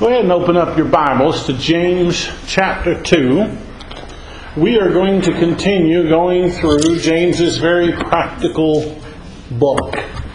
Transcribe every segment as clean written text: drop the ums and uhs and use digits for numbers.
Go ahead and open up your Bibles to James chapter 2. We are going to continue going through James's very practical book.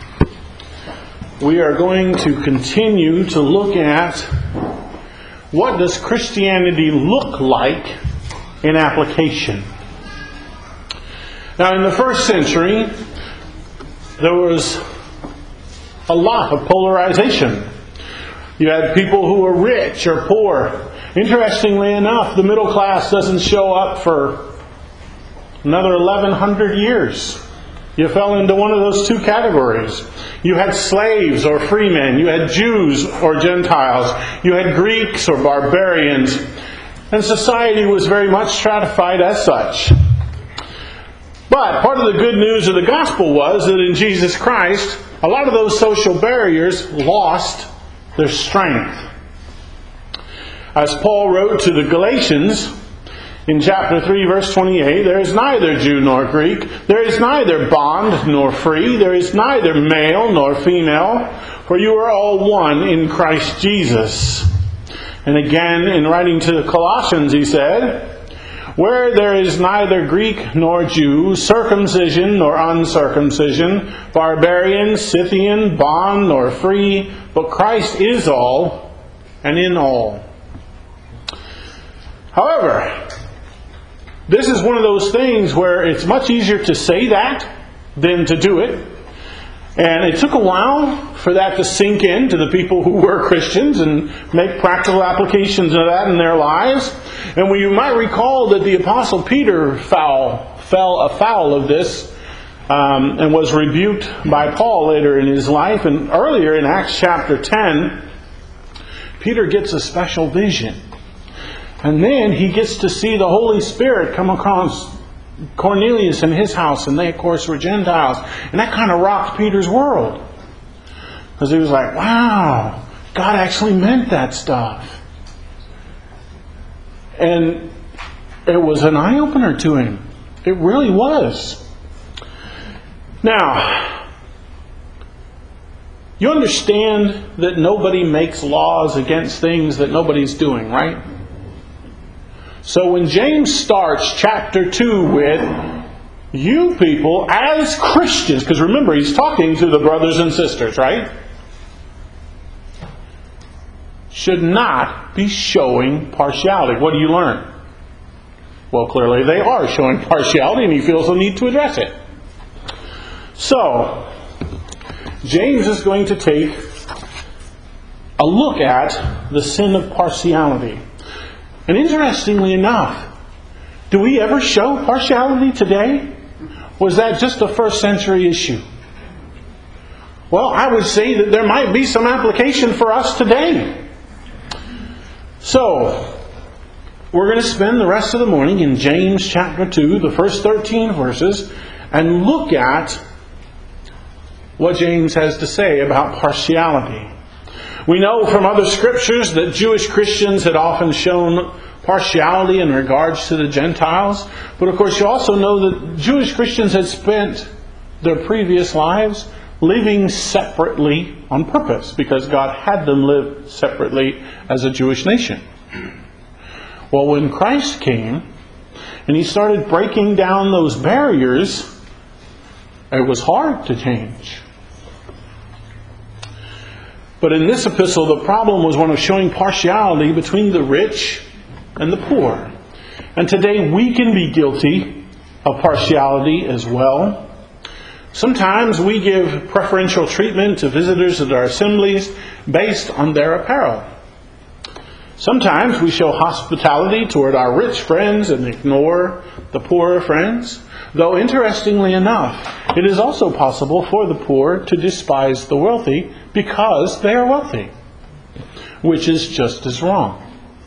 We are going to continue to look at what does Christianity look like in application. Now, in the first century, there was a lot of polarization. You had people who were rich or poor. Interestingly enough, the middle class doesn't show up for another 1,100 years. You fell into one of those two categories. You had slaves or freemen. You had Jews or Gentiles. You had Greeks or barbarians. And society was very much stratified as such. But part of the good news of the gospel was that in Jesus Christ, a lot of those social barriers lost their strength. As Paul wrote to the Galatians in chapter 3, verse 28, there is neither Jew nor Greek, there is neither bond nor free, there is neither male nor female, for you are all one in Christ Jesus. And again, in writing to the Colossians, he said, where there is neither Greek nor Jew, circumcision nor uncircumcision, barbarian, Scythian, bond nor free, but Christ is all and in all. However, this is one of those things where it's much easier to say that than to do it. And it took a while for that to sink in to the people who were Christians and make practical applications of that in their lives. And you might recall that the Apostle Peter fell afoul of this and was rebuked by Paul later in his life. And earlier in Acts chapter 10, Peter gets a special vision. And then he gets to see the Holy Spirit come across Cornelius in his house, and they of course were Gentiles. And that kind of rocked Peter's world. Because he was like, wow, God actually meant that stuff. And it was an eye-opener to him. It really was. Now, you understand that nobody makes laws against things that nobody's doing, right? So when James starts chapter 2 with, you people as Christians, because remember, he's talking to the brothers and sisters, right? Should not be showing partiality. What do you learn? Well, clearly they are showing partiality, and he feels the need to address it. So, James is going to take a look at the sin of partiality. And interestingly enough, do we ever show partiality today? Was that just a first century issue? Well, I would say that there might be some application for us today. So, we're going to spend the rest of the morning in James chapter 2, the first 13 verses, and look at what James has to say about partiality. We know from other scriptures that Jewish Christians had often shown partiality in regards to the Gentiles. But of course you also know that Jewish Christians had spent their previous lives living separately on purpose, because God had them live separately as a Jewish nation. Well, when Christ came and He started breaking down those barriers, it was hard to change. But in this epistle, the problem was one of showing partiality between the rich and the poor. And today we can be guilty of partiality as well. Sometimes we give preferential treatment to visitors at our assemblies based on their apparel. Sometimes we show hospitality toward our rich friends and ignore the poorer friends. Though interestingly enough, it is also possible for the poor to despise the wealthy because they are wealthy, which is just as wrong.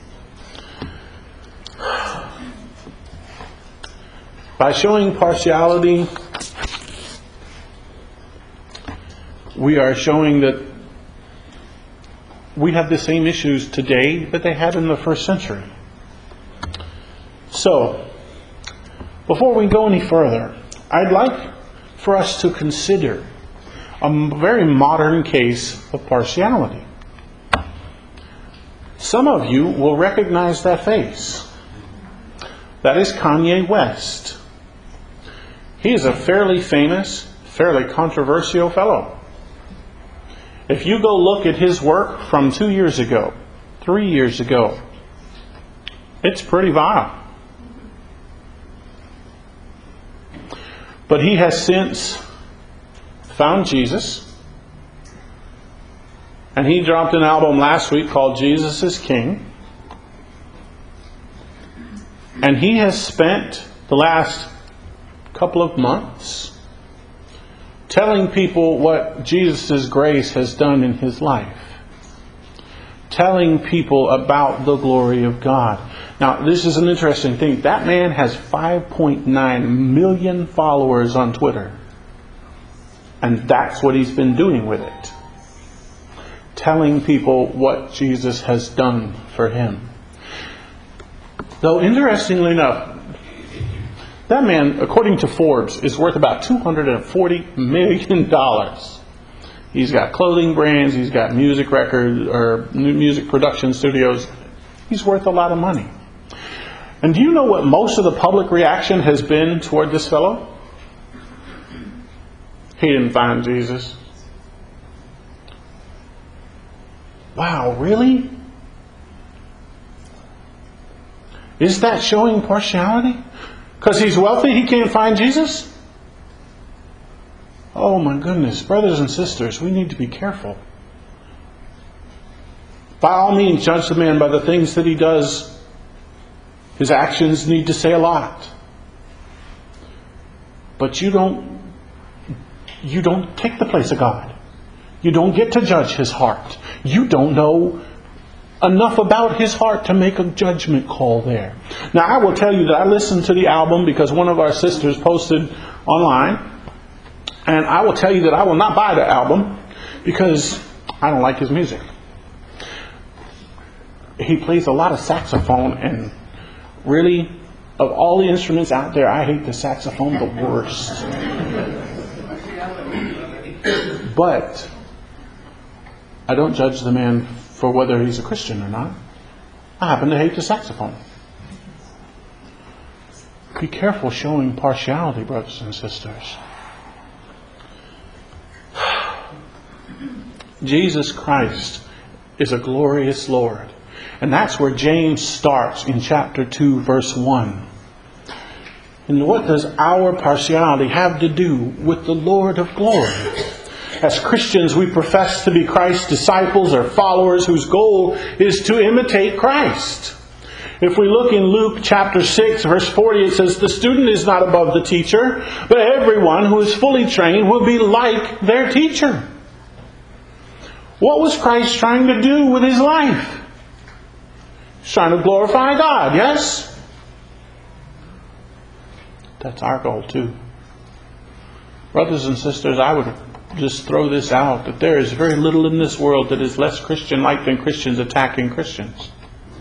By showing partiality, we are showing that we have the same issues today that they had in the first century. So, before we go any further, I'd like for us to consider a very modern case of partiality. Some of you will recognize that face. That is Kanye West. He is a fairly famous, fairly controversial fellow. If you go look at his work from 2 years ago, 3 years ago, it's pretty vile. But he has since found Jesus. And he dropped an album last week called Jesus is King. And he has spent the last couple of months telling people what Jesus' grace has done in his life. Telling people about the glory of God. Now, this is an interesting thing. That man has 5.9 million followers on Twitter. And that's what he's been doing with it. Telling people what Jesus has done for him. Though, interestingly enough, that man, according to Forbes, is worth about $240 million. He's got clothing brands, he's got music records, or music production studios. He's worth a lot of money. And do you know what most of the public reaction has been toward this fellow? He didn't find Jesus. Wow, really? Is that showing partiality? Because he's wealthy, he can't find Jesus? Oh my goodness, brothers and sisters, we need to be careful. By all means, judge the man by the things that he does. His actions need to say a lot. But you don't take the place of God. You don't get to judge his heart. You don't know enough about his heart to make a judgment call there. Now, I will tell you that I listened to the album because one of our sisters posted online. And I will tell you that I will not buy the album because I don't like his music. He plays a lot of saxophone, and really, of all the instruments out there, I hate the saxophone the worst. But I don't judge the man for whether he's a Christian or not. I happen to hate the saxophone. Be careful showing partiality, brothers and sisters. Jesus Christ is a glorious Lord. And that's where James starts in chapter 2, verse 1. And what does our partiality have to do with the Lord of glory? As Christians, we profess to be Christ's disciples or followers whose goal is to imitate Christ. If we look in Luke chapter 6, verse 40, it says, "The student is not above the teacher, but everyone who is fully trained will be like their teacher." What was Christ trying to do with his life? He's trying to glorify God, yes? That's our goal too. Brothers and sisters, I would just throw this out, that there is very little in this world that is less Christian-like than Christians attacking Christians.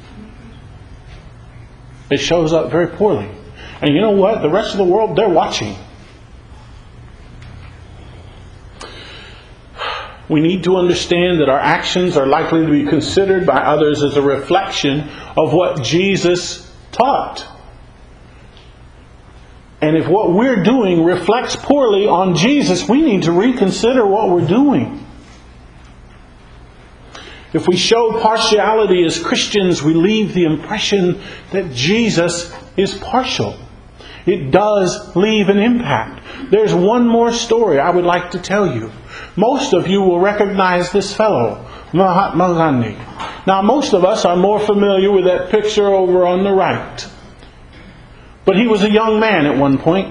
It shows up very poorly. And you know what? The rest of the world, they're watching. We need to understand that our actions are likely to be considered by others as a reflection of what Jesus taught. And if what we're doing reflects poorly on Jesus, we need to reconsider what we're doing. If we show partiality as Christians, we leave the impression that Jesus is partial. It does leave an impact. There's one more story I would like to tell you. Most of you will recognize this fellow, Mahatma Gandhi. Now, most of us are more familiar with that picture over on the right. But he was a young man at one point.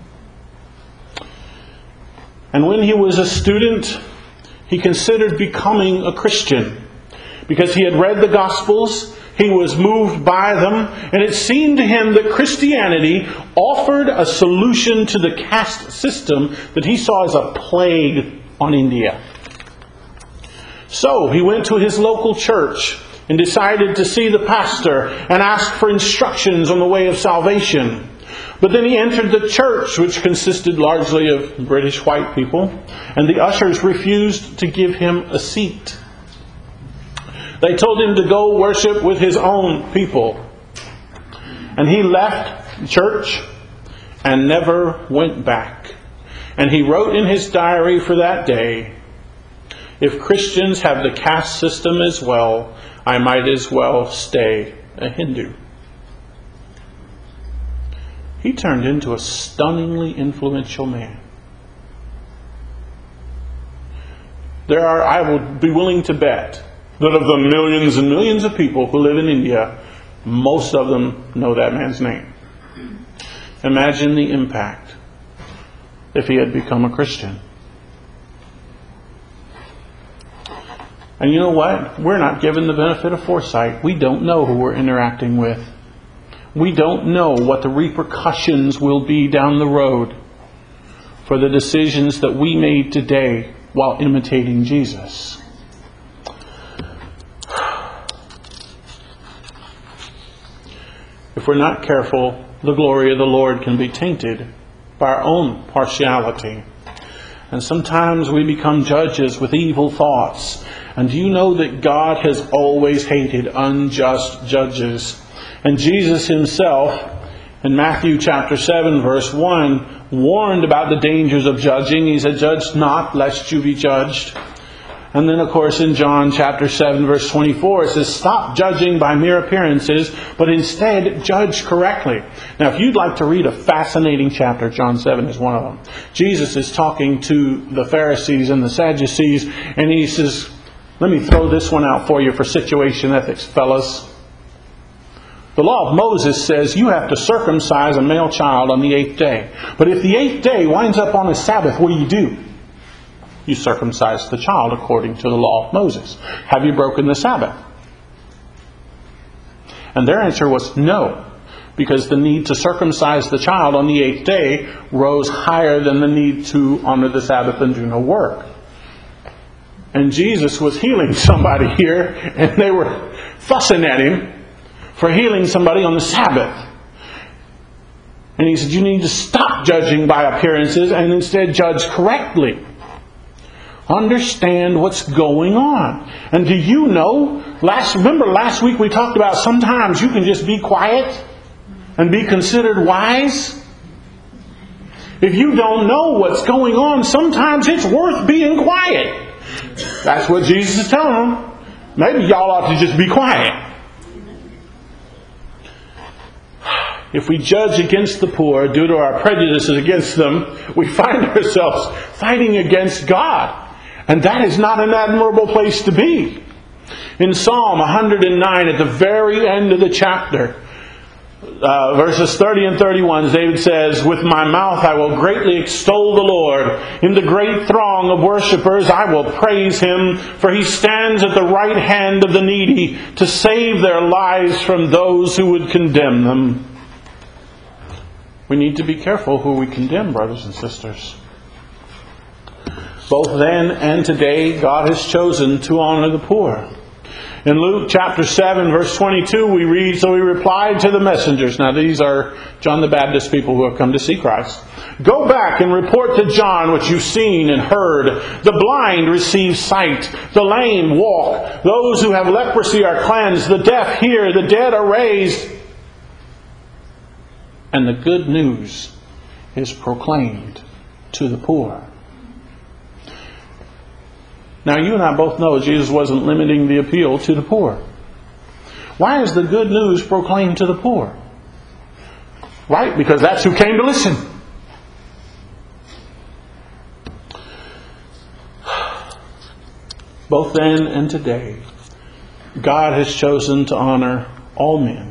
And when he was a student, he considered becoming a Christian. Because he had read the Gospels, he was moved by them, and it seemed to him that Christianity offered a solution to the caste system that he saw as a plague on India. So he went to his local church and decided to see the pastor and ask for instructions on the way of salvation. But then he entered the church, which consisted largely of British white people, and the ushers refused to give him a seat. They told him to go worship with his own people. And he left church and never went back. And he wrote in his diary for that day, "If Christians have the caste system as well, I might as well stay a Hindu." He turned into a stunningly influential man. I will be willing to bet that of the millions and millions of people who live in India, most of them know that man's name. Imagine the impact if he had become a Christian. And you know what? We're not given the benefit of foresight. We don't know who we're interacting with. We don't know what the repercussions will be down the road for the decisions that we made today while imitating Jesus. If we're not careful, the glory of the Lord can be tainted by our own partiality. And sometimes we become judges with evil thoughts. And do you know that God has always hated unjust judges? And Jesus himself, in Matthew chapter 7, verse 1, warned about the dangers of judging. He said, "Judge not, lest you be judged." And then, of course, in John chapter 7, verse 24, it says, "Stop judging by mere appearances, but instead judge correctly." Now, if you'd like to read a fascinating chapter, John 7 is one of them. Jesus is talking to the Pharisees and the Sadducees, and he says, let me throw this one out for you for situation ethics, fellas. The law of Moses says you have to circumcise a male child on the 8th day. But if the 8th day winds up on a Sabbath, what do? You circumcise the child according to the law of Moses. Have you broken the Sabbath? And their answer was no, because the need to circumcise the child on the 8th day rose higher than the need to honor the Sabbath and do no work. And Jesus was healing somebody here, and they were fussing at him for healing somebody on the Sabbath. And he said, you need to stop judging by appearances and instead judge correctly. Understand what's going on. And do you know, remember last week we talked about sometimes you can just be quiet and be considered wise? If you don't know what's going on, sometimes it's worth being quiet. That's what Jesus is telling them. Maybe y'all ought to just be quiet. If we judge against the poor due to our prejudices against them, we find ourselves fighting against God. And that is not an admirable place to be. In Psalm 109, at the very end of the chapter, verses 30 and 31, David says, "With my mouth I will greatly extol the Lord. In the great throng of worshippers I will praise Him, for He stands at the right hand of the needy to save their lives from those who would condemn them." We need to be careful who we condemn, brothers and sisters. Both then and today, God has chosen to honor the poor. In Luke chapter 7, verse 22, we read, "So he replied to the messengers." Now these are John the Baptist people who have come to see Christ. "Go back and report to John what you've seen and heard. The blind receive sight. The lame walk. Those who have leprosy are cleansed. The deaf hear. The dead are raised. And the good news is proclaimed to the poor." Now, you and I both know Jesus wasn't limiting the appeal to the poor. Why is the good news proclaimed to the poor? Right? Because that's who came to listen. Both then and today, God has chosen to honor all men.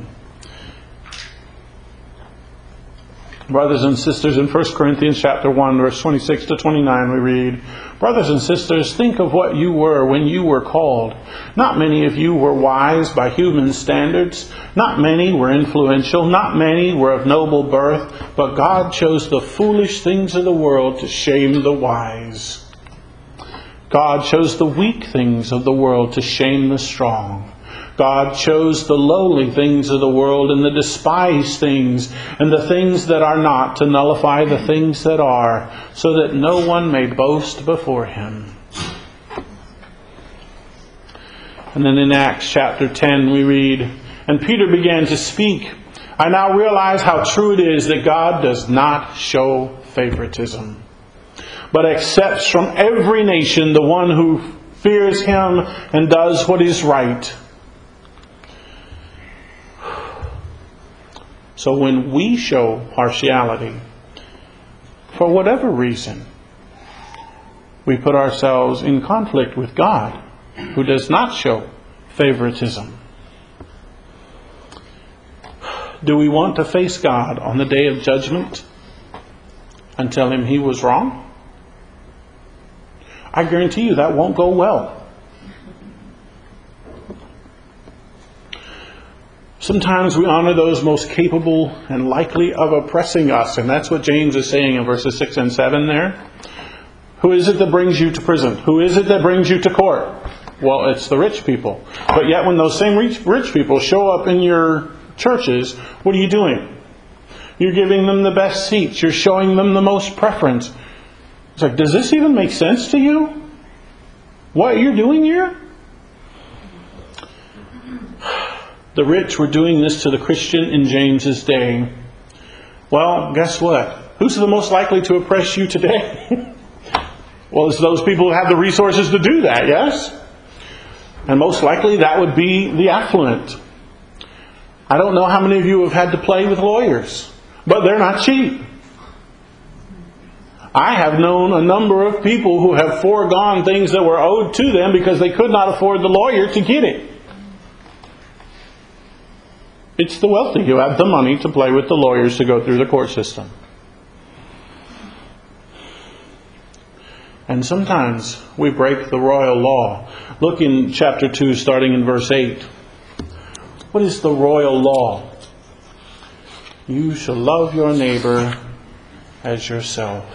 Brothers and sisters, in 1 Corinthians chapter 1, verse 26 to 29, we read, "Brothers and sisters, think of what you were when you were called. Not many of you were wise by human standards. Not many were influential. Not many were of noble birth. But God chose the foolish things of the world to shame the wise. God chose the weak things of the world to shame the strong. God chose the lowly things of the world and the despised things and the things that are not to nullify the things that are, so that no one may boast before Him." And then in Acts chapter 10 we read, "And Peter began to speak. I now realize how true it is that God does not show favoritism, but accepts from every nation the one who fears Him and does what is right." So when we show partiality, for whatever reason, we put ourselves in conflict with God, who does not show favoritism. Do we want to face God on the day of judgment and tell Him He was wrong? I guarantee you that won't go well. Sometimes we honor those most capable and likely of oppressing us, and that's what James is saying in verses 6 and 7 there. Who is it that brings you to prison? Who is it that brings you to court? Well, it's the rich people. But yet when those same rich people show up in your churches, what are you doing? You're giving them the best seats. You're showing them the most preference. It's like, does this even make sense to you? What you're doing here? The rich were doing this to the Christian in James's day. Well, guess what? Who's the most likely to oppress you today? Well, it's those people who have the resources to do that, yes? And most likely that would be the affluent. I don't know how many of you have had to play with lawyers, but they're not cheap. I have known a number of people who have foregone things that were owed to them because they could not afford the lawyer to get it. It's the wealthy who have the money to play with the lawyers to go through the court system. And sometimes we break the royal law. Look in chapter 2, starting in verse 8. What is the royal law? You shall love your neighbor as yourself.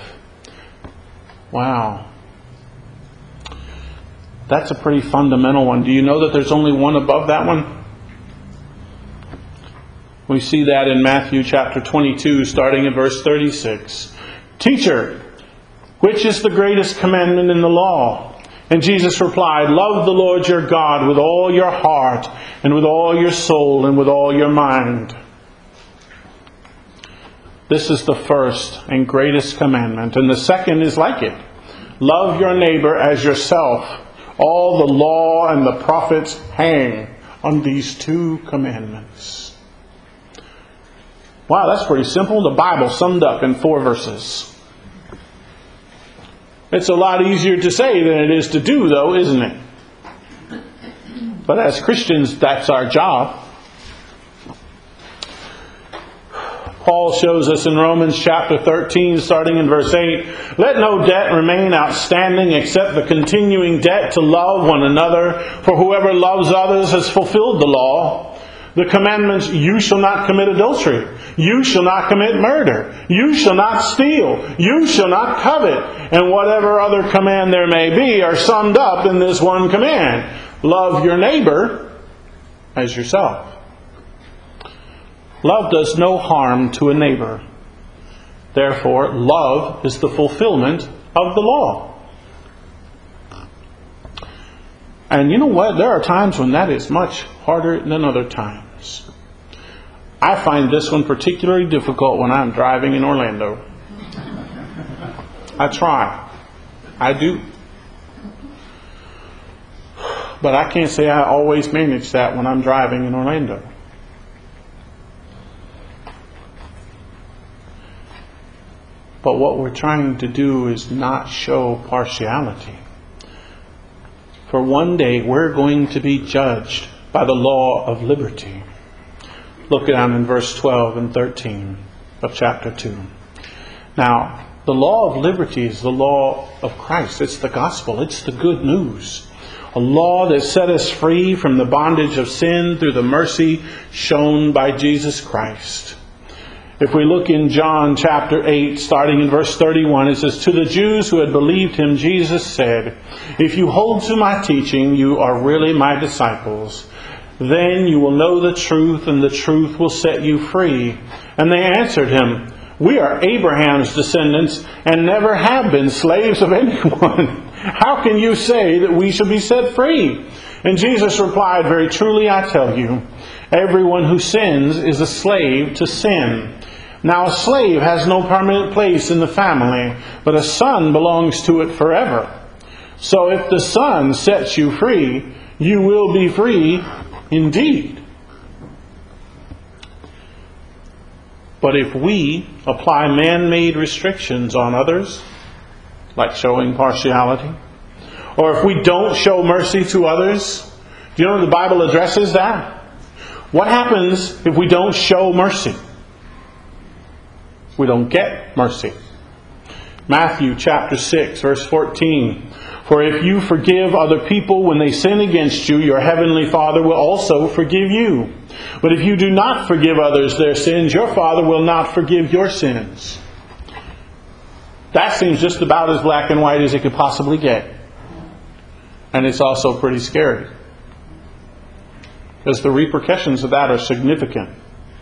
Wow. That's a pretty fundamental one. Do you know that there's only one above that one? We see that in Matthew chapter 22, starting in verse 36. Teacher, which is the greatest commandment in the law? And Jesus replied, love the Lord your God with all your heart, and with all your soul, and with all your mind. This is the first and greatest commandment. And the second is like it. Love your neighbor as yourself. All the law and the prophets hang on these two commandments. Wow, that's pretty simple. The Bible summed up in 4 verses. It's a lot easier to say than it is to do, though, isn't it? But as Christians, that's our job. Paul shows us in Romans chapter 13, starting in verse 8, let no debt remain outstanding except the continuing debt to love one another, for whoever loves others has fulfilled the law. The commandments, you shall not commit adultery, you shall not commit murder, you shall not steal, you shall not covet, and whatever other command there may be are summed up in this one command. Love your neighbor as yourself. Love does no harm to a neighbor. Therefore, love is the fulfillment of the law. And you know what? There are times when that is much harder than other times. I find this one particularly difficult when I'm driving in Orlando. I try. I do. But I can't say I always manage that when I'm driving in Orlando. But what we're trying to do is not show partiality. For one day we're going to be judged by the law of liberty. Look down in verse 12 and 13 of chapter 2. Now, the law of liberty is the law of Christ. It's the gospel. It's the good news. A law that set us free from the bondage of sin through the mercy shown by Jesus Christ. If we look in John chapter 8, starting in verse 31, it says, to the Jews who had believed him, Jesus said, if you hold to my teaching, you are really my disciples. Then you will know the truth, and the truth will set you free. And they answered him, we are Abraham's descendants and never have been slaves of anyone. How can you say that we shall be set free? And Jesus replied, "Very truly I tell you, everyone who sins is a slave to sin. Now a slave has no permanent place in the family, but a son belongs to it forever. So if the Son sets you free, you will be free indeed." But if we apply man-made restrictions on others, like showing partiality, or if we don't show mercy to others, do you know the Bible addresses that? What happens if we don't show mercy? We don't get mercy. Matthew chapter 6, verse 14. "For if you forgive other people when they sin against you, your heavenly Father will also forgive you. But if you do not forgive others their sins, your Father will not forgive your sins." That seems just about as black and white as it could possibly get. And it's also pretty scary, because the repercussions of that are significant.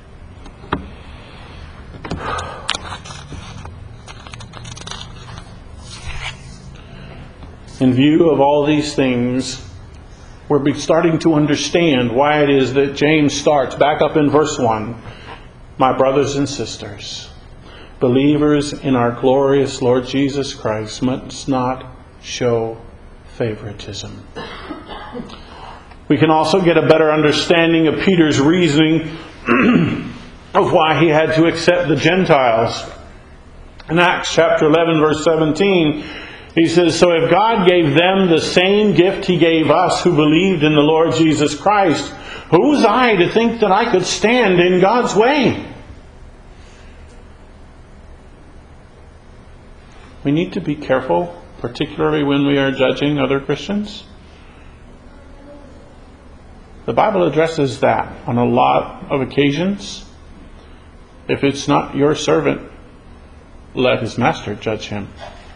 In view of all these things, we're starting to understand why it is that James starts back up in verse 1. "My brothers and sisters, believers in our glorious Lord Jesus Christ must not show favoritism." We can also get a better understanding of Peter's reasoning of why he had to accept the Gentiles. In Acts chapter 11, verse 17, he says, "So if God gave them the same gift He gave us who believed in the Lord Jesus Christ, who was I to think that I could stand in God's way?" We need to be careful, particularly when we are judging other Christians. The Bible addresses that on a lot of occasions. If it's not your servant, let his master judge him.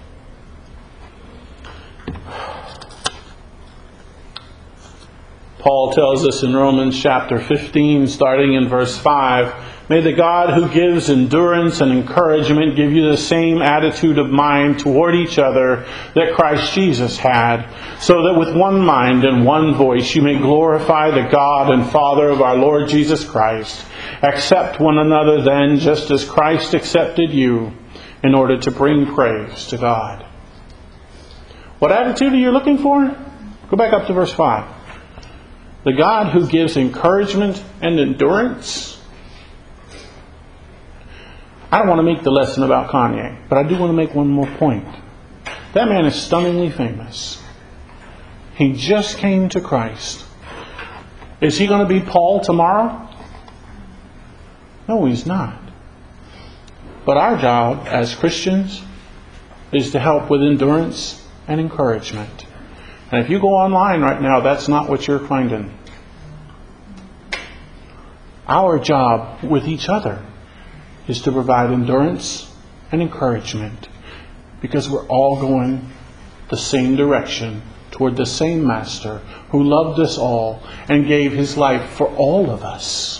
Paul tells us in Romans chapter 15, starting in verse 5, "May the God who gives endurance and encouragement give you the same attitude of mind toward each other that Christ Jesus had, so that with one mind and one voice you may glorify the God and Father of our Lord Jesus Christ. Accept one another then, just as Christ accepted you, in order to bring praise to God." What attitude are you looking for? Go back up to verse 5. The God who gives encouragement and endurance. I don't want to make the lesson about Kanye, but I do want to make one more point. That man is stunningly famous. He just came to Christ. Is he going to be Paul tomorrow? No, he's not. But our job as Christians is to help with endurance and encouragement. And if you go online right now, that's not what you're finding. Our job with each other is to provide endurance and encouragement, because we're all going the same direction toward the same Master who loved us all and gave His life for all of us.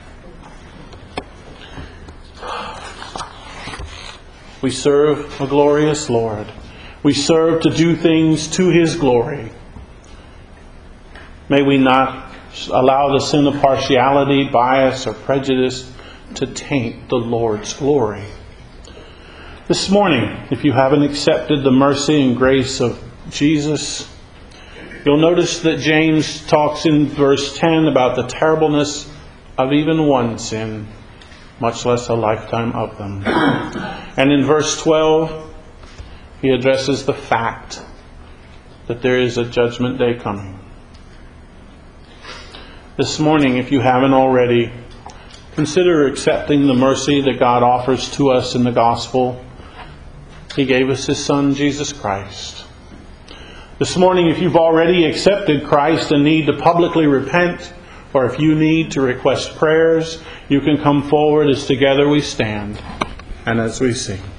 We serve a glorious Lord. We serve to do things to His glory. May we not allow the sin of partiality, bias, or prejudice to taint the Lord's glory. This morning, if you haven't accepted the mercy and grace of Jesus, you'll notice that James talks in verse 10 about the terribleness of even one sin, much less a lifetime of them. And in verse 12, he addresses the fact that there is a judgment day coming. This morning, if you haven't already, consider accepting the mercy that God offers to us in the gospel. He gave us His Son, Jesus Christ. This morning, if you've already accepted Christ and need to publicly repent, or if you need to request prayers, you can come forward as together we stand and as we sing.